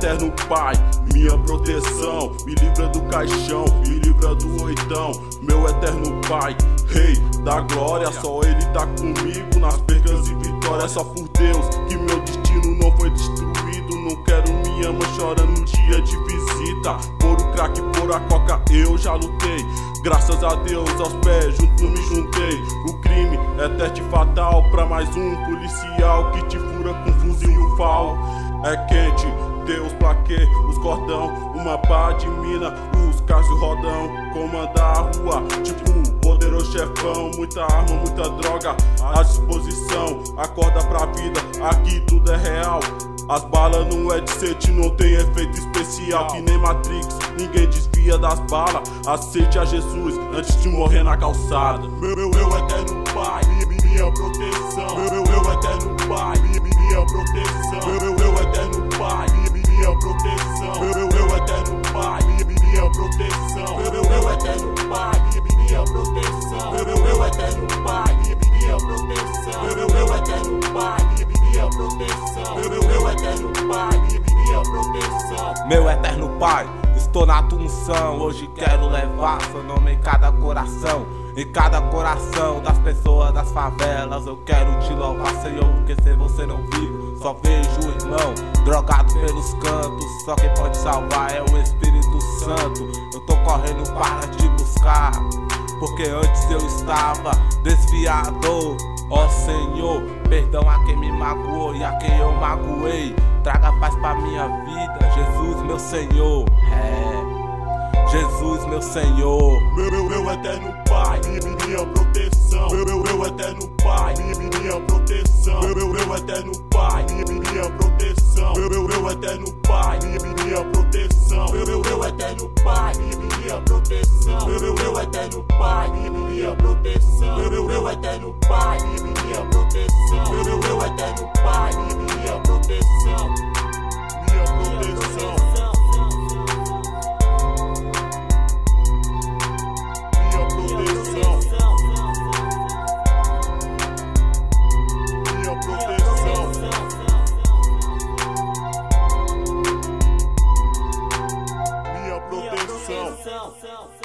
eterno Pai, minha proteção, me livra do caixão, me livra do oitão. Meu eterno Pai, Rei da glória, só Ele tá comigo nas percas e vitórias. Só por Deus que meu destino não foi destruído. Não quero minha mãe chorando no dia de visita. Por o crack, por a coca eu já lutei. Graças a Deus aos pés junto me juntei. O crime é teste fatal pra mais um policial que te fura com fuzil e um fal. É quente, Deus plaquê os cordão, uma pá de mina, os carros rodão. Comandar a rua, tipo poderoso chefão. Muita arma, muita droga à disposição. Acorda pra vida, aqui tudo é real. As balas não é de sede, não tem efeito especial. Que nem Matrix, ninguém desvia das balas. Aceite a Jesus antes de morrer na calçada. Meu eterno Pai, minha proteção. Meu eterno Pai, minha proteção. Meu eterno Pai, minha proteção. Meu eterno Pai, minha proteção. Meu eterno Pai, minha proteção. Meu eterno Pai, minha proteção. Meu eterno Pai, minha proteção. Meu eterno Pai, minha proteção. Meu eterno Pai, estou na tua unção. Hoje quero levar seu nome em cada coração. Em cada coração das pessoas das favelas. Eu quero te louvar, Senhor, porque sem você não vivo. Só vejo o irmão drogado pelos cantos. Só quem pode salvar é o Espírito Santo. Eu tô correndo para te buscar, porque antes eu estava desviado. Ó Senhor, perdão a quem me magoou e a quem eu magoei. Traga paz pra minha vida, Jesus meu Senhor. Jesus meu Senhor. Meu eterno Pai, minha proteção. Meu eterno Pai, minha proteção. Meu eterno Pai, minha proteção. Meu eterno Pai, minha proteção. Meu eterno Pai, minha proteção. Meu eterno Pai, minha proteção. Meu eterno Pai, minha proteção. Meu eterno Pai, minha proteção. Minha proteção. Minha proteção.